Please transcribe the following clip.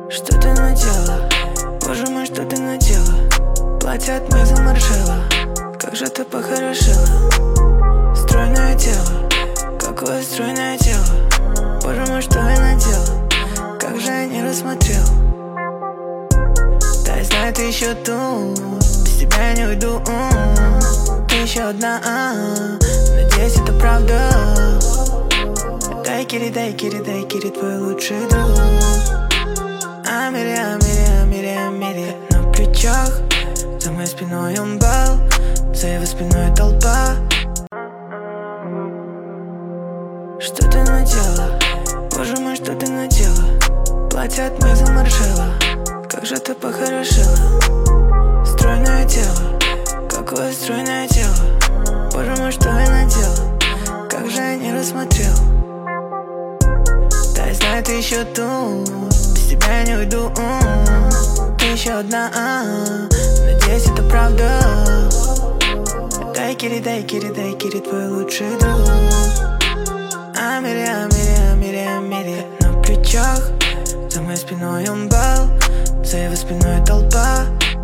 Что ты надела? Боже мой, что ты надела? Платье от Мейзен Маржела. Как же ты похорошела. Стройное тело, какое стройное тело. Боже мой, что я надела? Как же я не рассмотрел. Да, я знаю, ты еще тут. Без тебя я не уйду. Ты еще одна. Надеюсь, это правда. Дай кири, дай кири, дай кири, твой лучший друг. Амири, Амири, Амири, Амири. На плечах, за моей спиной он был, за его спиной толпа. Что ты надела? Боже мой, что ты надела? Платье от Мейзен Маржела. Как же ты похорошела. Стройное тело, какое стройное тело. Боже мой, что я надела? Как же я не рассмотрел. Да, я знаю, ты еще тут. Без тебя я не уйду. Ты еще одна. Надеюсь, это правда. Дай кири, дай кири, дай кири, твой лучший друг. Амири, Амири, Амири, Амири. На плечах, за моей спиной он был, за его спиной толпа.